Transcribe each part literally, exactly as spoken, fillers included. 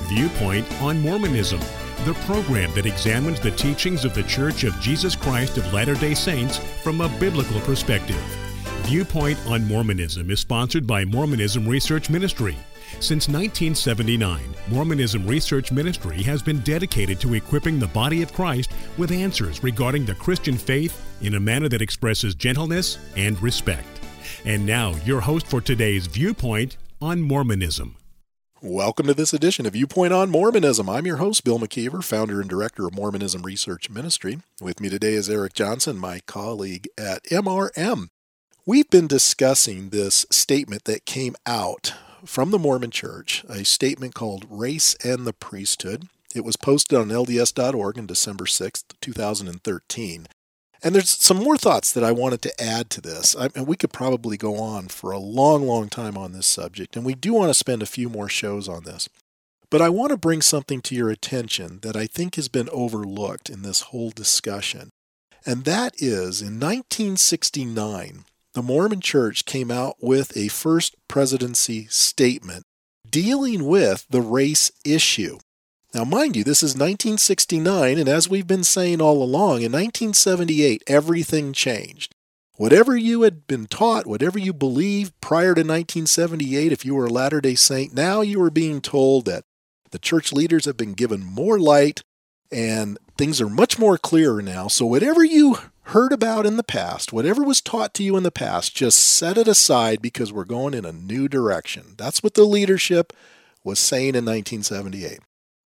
Viewpoint on Mormonism, the program that examines the teachings of the Church of Jesus Christ of Latter-day Saints from a biblical perspective. Viewpoint on Mormonism is sponsored by Mormonism Research Ministry. Since nineteen seventy-nine, Mormonism Research Ministry has been dedicated to equipping the body of Christ with answers regarding the Christian faith in a manner that expresses gentleness and respect. And now, your host for today's Viewpoint on Mormonism. Welcome to this edition of Viewpoint on Mormonism. I'm your host, Bill McKeever, founder and director of Mormonism Research Ministry. With me today is Eric Johnson, my colleague at M R M. We've been discussing this statement that came out from the Mormon Church, a statement called Race and the Priesthood. It was posted on L D S dot org on December sixth, two thousand thirteen. And there's some more thoughts that I wanted to add to this. I mean, we could probably go on for a long, long time on this subject, and we do want to spend a few more shows on this. But I want to bring something to your attention that I think has been overlooked in this whole discussion. And that is, in nineteen sixty-nine, the Mormon Church came out with a First Presidency statement dealing with the race issue. Now, mind you, this is nineteen sixty-nine, and as we've been saying all along, in nineteen seventy-eight, everything changed. Whatever you had been taught, whatever you believed prior to nineteen seventy-eight, if you were a Latter-day Saint, now you are being told that the church leaders have been given more light, and things are much more clearer now. So whatever you heard about in the past, whatever was taught to you in the past, just set it aside because we're going in a new direction. That's what the leadership was saying in nineteen seventy-eight.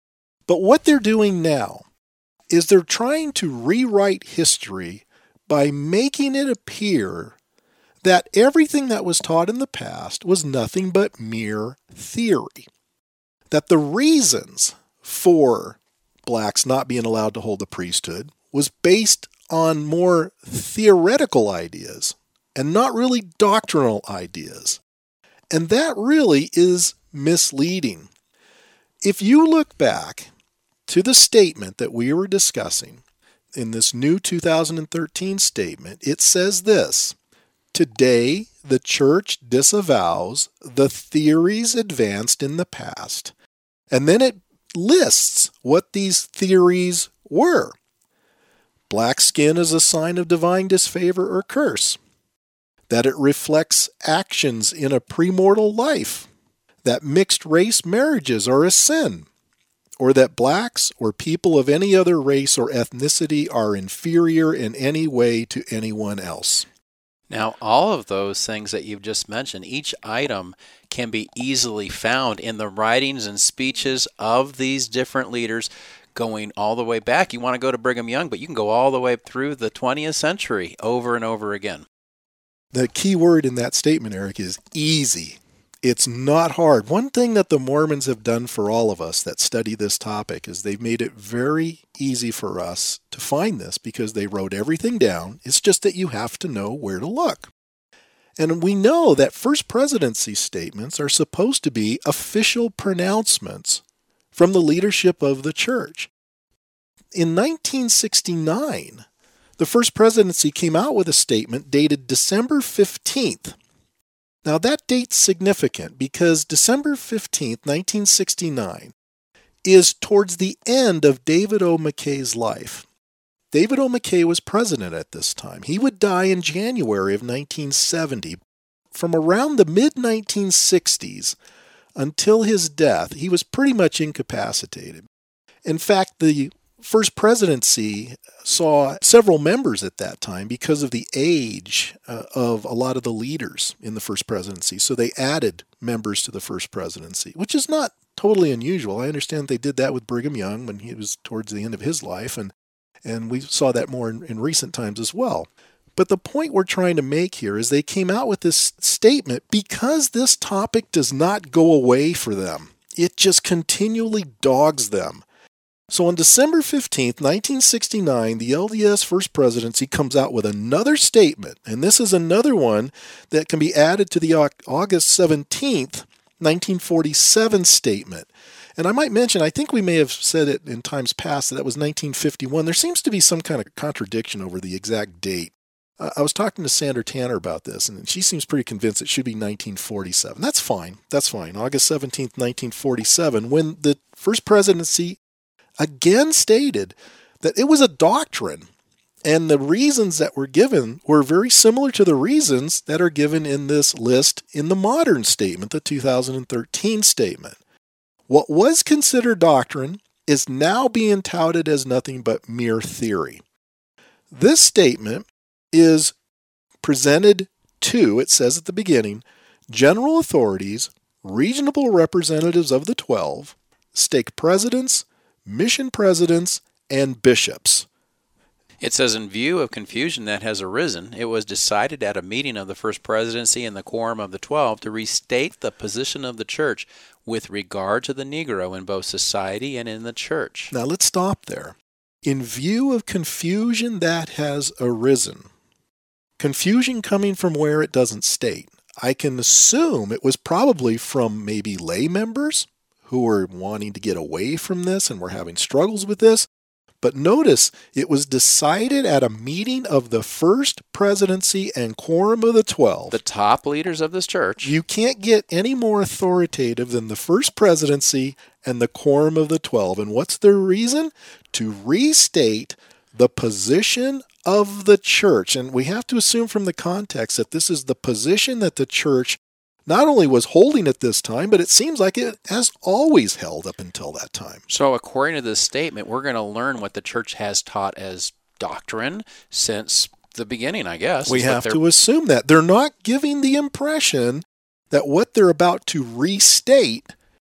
But what they're doing now is they're trying to rewrite history by making it appear that everything that was taught in the past was nothing but mere theory. That the reasons for blacks not being allowed to hold the priesthood was based on more theoretical ideas and not really doctrinal ideas. And that really is misleading. If you look back to the statement that we were discussing in this new two thousand thirteen statement, it says this: today, the church disavows the theories advanced in the past. And then it lists what these theories were. Black skin is a sign of divine disfavor or curse. That it reflects actions in a premortal life. That mixed race marriages are a sin. Or that blacks or people of any other race or ethnicity are inferior in any way to anyone else. Now, all of those things that you've just mentioned, each item can be easily found in the writings and speeches of these different leaders going all the way back. You want to go to Brigham Young, but you can go all the way through the twentieth century over and over again. The key word in that statement, Eric, is easy. It's not hard. One thing that the Mormons have done for all of us that study this topic is they've made it very easy for us to find this because they wrote everything down. It's just that you have to know where to look. And we know that First Presidency statements are supposed to be official pronouncements from the leadership of the church. In nineteen sixty-nine, the First Presidency came out with a statement dated December fifteenth. Now that date's significant because December fifteenth, nineteen sixty-nine is towards the end of David O. McKay's life. David O. McKay was president at this time. He would die in January of nineteen seventy. From around the mid nineteen sixties until his death, he was pretty much incapacitated. In fact, the First Presidency saw several members at that time because of the age uh, of a lot of the leaders in the First Presidency. So they added members to the First Presidency, which is not totally unusual. I understand they did that with Brigham Young when he was towards the end of his life, and, and we saw that more in, in recent times as well. But the point we're trying to make here is they came out with this statement because this topic does not go away for them. It just continually dogs them. So on December fifteenth, nineteen sixty-nine, the L D S First Presidency comes out with another statement, and this is another one that can be added to the August seventeenth, nineteen forty-seven statement. And I might mention, I think we may have said it in times past that that was nineteen fifty-one. There seems to be some kind of contradiction over the exact date. Uh, I was talking to Sandra Tanner about this, and she seems pretty convinced it should be nineteen forty-seven. That's fine. That's fine. August seventeenth, nineteen forty-seven, when the First Presidency again stated that it was a doctrine, and the reasons that were given were very similar to the reasons that are given in this list in the modern statement, the two thousand thirteen statement. What was considered doctrine is now being touted as nothing but mere theory. This statement is presented to, it says at the beginning, general authorities, regional representatives of the twelve, stake presidents, mission presidents, and bishops. It says, in view of confusion that has arisen, it was decided at a meeting of the First Presidency and the Quorum of the Twelve to restate the position of the Church with regard to the Negro in both society and in the Church. Now let's stop there. In view of confusion that has arisen, confusion coming from where it doesn't state, I can assume it was probably from maybe lay members who were wanting to get away from this and were having struggles with this. But notice, it was decided at a meeting of the First Presidency and Quorum of the Twelve. The top leaders of this church. You can't get any more authoritative than the First Presidency and the Quorum of the Twelve. And what's their reason? To restate the position of the church. And we have to assume from the context that this is the position that the church not only was holding at this time, but it seems like it has always held up until that time. So according to this statement, we're going to learn what the church has taught as doctrine since the beginning, I guess. We have to assume that. They're not giving the impression that what they're about to restate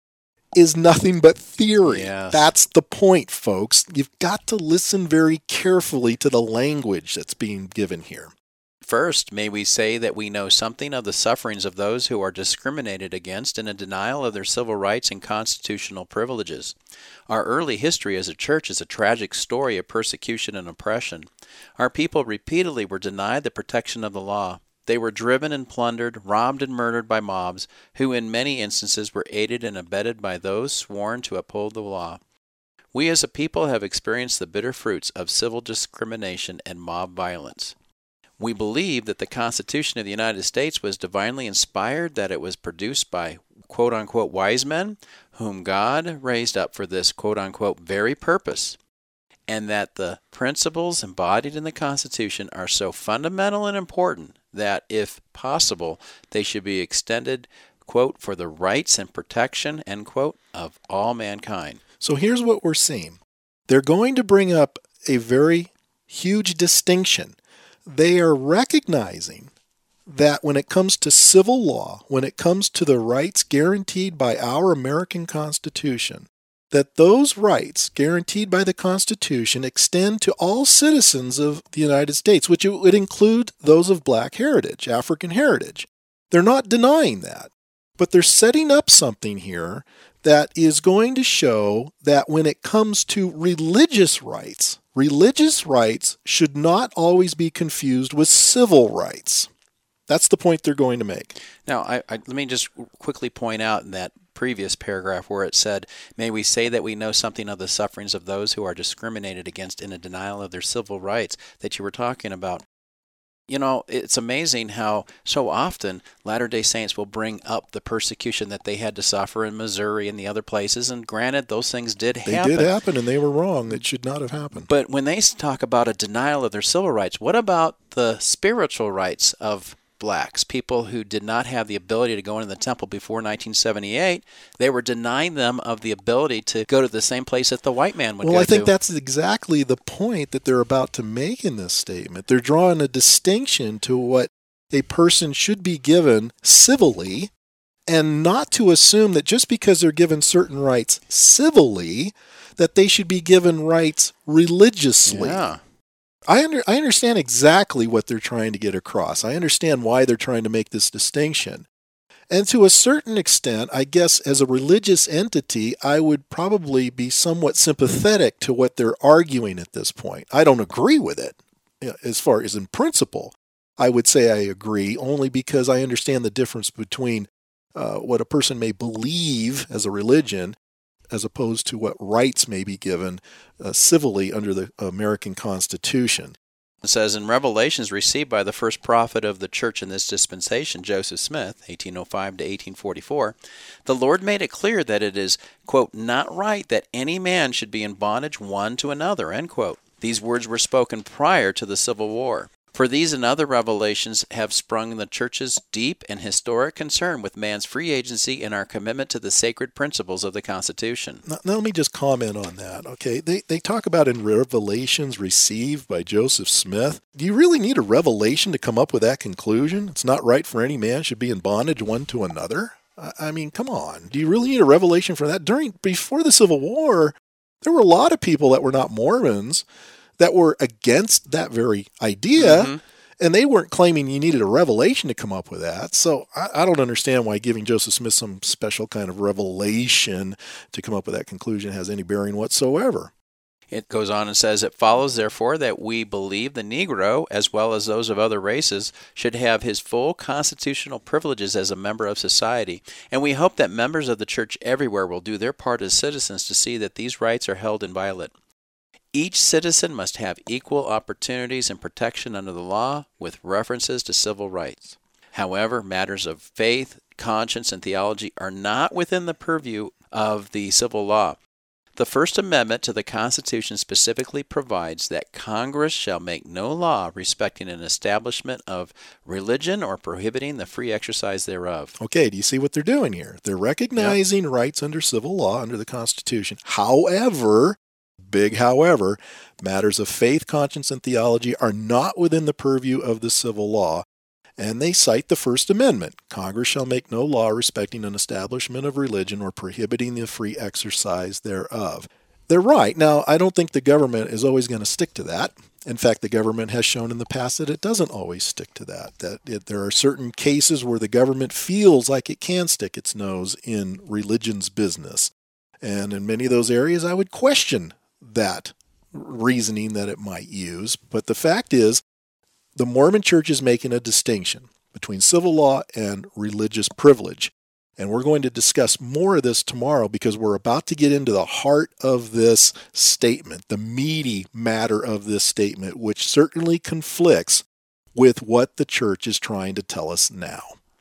is nothing but theory. Yes. That's the point, folks. You've got to listen very carefully to the language that's being given here. First, may we say that we know something of the sufferings of those who are discriminated against in a denial of their civil rights and constitutional privileges. Our early history as a church is a tragic story of persecution and oppression. Our people repeatedly were denied the protection of the law. They were driven and plundered, robbed and murdered by mobs, who in many instances were aided and abetted by those sworn to uphold the law. We as a people have experienced the bitter fruits of civil discrimination and mob violence. We believe that the Constitution of the United States was divinely inspired, that it was produced by quote-unquote wise men, whom God raised up for this quote-unquote very purpose, and that the principles embodied in the Constitution are so fundamental and important that, if possible, they should be extended, quote, for the rights and protection, end quote, of all mankind. So here's what we're seeing. They're going to bring up a very huge distinction. They are recognizing that when it comes to civil law, when it comes to the rights guaranteed by our American Constitution, that those rights guaranteed by the Constitution extend to all citizens of the United States, which would include those of black heritage, African heritage. They're not denying that, but they're setting up something here that is going to show that when it comes to religious rights, religious rights should not always be confused with civil rights. That's the point they're going to make. Now, I, I, let me just quickly point out in that previous paragraph where it said, may we say that we know something of the sufferings of those who are discriminated against in a denial of their civil rights that you were talking about. You know, it's amazing how so often Latter-day Saints will bring up the persecution that they had to suffer in Missouri and the other places. And granted, those things did happen. They did happen, and they were wrong. It should not have happened. But when they talk about a denial of their civil rights, what about the spiritual rights of blacks, people who did not have the ability to go into the temple before nineteen seventy-eight? They were denying them of the ability to go to the same place that the white man would well, go to. Well, I think to. That's exactly the point that they're about to make in this statement. They're drawing a distinction to what a person should be given civilly, and not to assume that just because they're given certain rights civilly, that they should be given rights religiously. Yeah. I under, I understand exactly what they're trying to get across. I understand why they're trying to make this distinction. And to a certain extent, I guess as a religious entity, I would probably be somewhat sympathetic to what they're arguing at this point. I don't agree with it. As far as in principle, I would say I agree only because I understand the difference between uh, what a person may believe as a religion as opposed to what rights may be given uh, civilly under the American Constitution. It says, in revelations received by the first prophet of the church in this dispensation, Joseph Smith, eighteen oh five to eighteen forty-four, the Lord made it clear that it is, quote, not right that any man should be in bondage one to another, end quote. These words were spoken prior to the Civil War. For these and other revelations have sprung the church's deep and historic concern with man's free agency and our commitment to the sacred principles of the Constitution. Now, now let me just comment on that, okay? They, they talk about in revelations received by Joseph Smith. Do you really need a revelation to come up with that conclusion? It's not right for any man should be in bondage one to another? I, I mean, come on. Do you really need a revelation for that? During Before the Civil War, there were a lot of people that were not Mormons that were against that very idea, mm-hmm. and they weren't claiming you needed a revelation to come up with that. So I, I don't understand why giving Joseph Smith some special kind of revelation to come up with that conclusion has any bearing whatsoever. It goes on and says, it follows, therefore, that we believe the Negro, as well as those of other races, should have his full constitutional privileges as a member of society, and we hope that members of the church everywhere will do their part as citizens to see that these rights are held inviolate. Each citizen must have equal opportunities and protection under the law with references to civil rights. However, matters of faith, conscience, and theology are not within the purview of the civil law. The First Amendment to the Constitution specifically provides that Congress shall make no law respecting an establishment of religion or prohibiting the free exercise thereof. Okay, do you see what they're doing here? They're recognizing yep. rights under civil law, under the Constitution. However, big however, matters of faith, conscience, and theology are not within the purview of the civil law, and they cite the First Amendment. Congress shall make no law respecting an establishment of religion or prohibiting the free exercise thereof. They're right. Now, I don't think the government is always going to stick to that. In fact, the government has shown in the past that it doesn't always stick to that, that it, there are certain cases where the government feels like it can stick its nose in religion's business. And in many of those areas, I would question that reasoning that it might use. But the fact is, the Mormon Church is making a distinction between civil law and religious privilege. And we're going to discuss more of this tomorrow because we're about to get into the heart of this statement, the meaty matter of this statement, which certainly conflicts with what the church is trying to tell us now.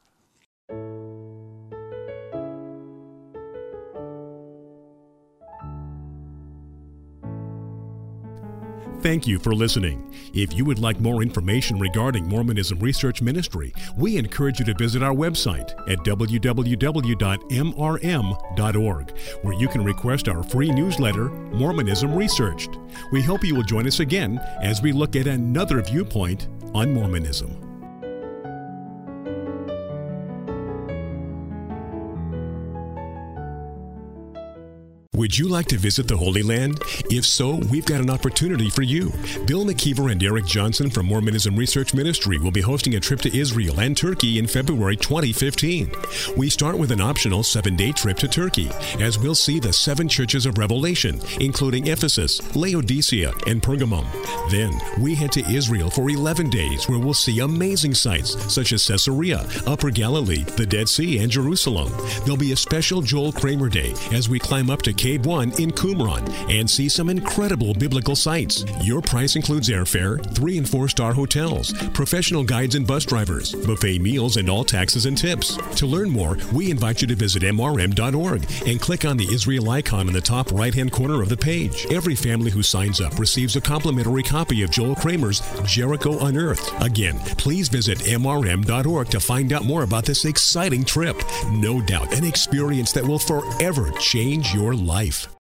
Thank you for listening. If you would like more information regarding Mormonism Research Ministry, we encourage you to visit our website at w w w dot m r m dot org, where you can request our free newsletter, Mormonism Researched. We hope you will join us again as we look at another viewpoint on Mormonism. Would you like to visit the Holy Land? If so, we've got an opportunity for you. Bill McKeever and Eric Johnson from Mormonism Research Ministry will be hosting a trip to Israel and Turkey in February twenty fifteen. We start with an optional seven-day trip to Turkey, as we'll see the seven churches of Revelation, including Ephesus, Laodicea, and Pergamum. Then, we head to Israel for eleven days, where we'll see amazing sights such as Caesarea, Upper Galilee, the Dead Sea, and Jerusalem. There'll be a special Joel Kramer Day as we climb up to Cave one in Qumran and see some incredible biblical sights. Your price includes airfare, three and four star hotels, professional guides and bus drivers, buffet meals, and all taxes and tips. To learn more, we invite you to visit m r m dot org and click on the Israel icon in the top right-hand corner of the page. Every family who signs up receives a complimentary copy of Joel Kramer's Jericho Unearthed. Again, please visit m r m dot org to find out more about this exciting trip. No doubt, an experience that will forever change your life.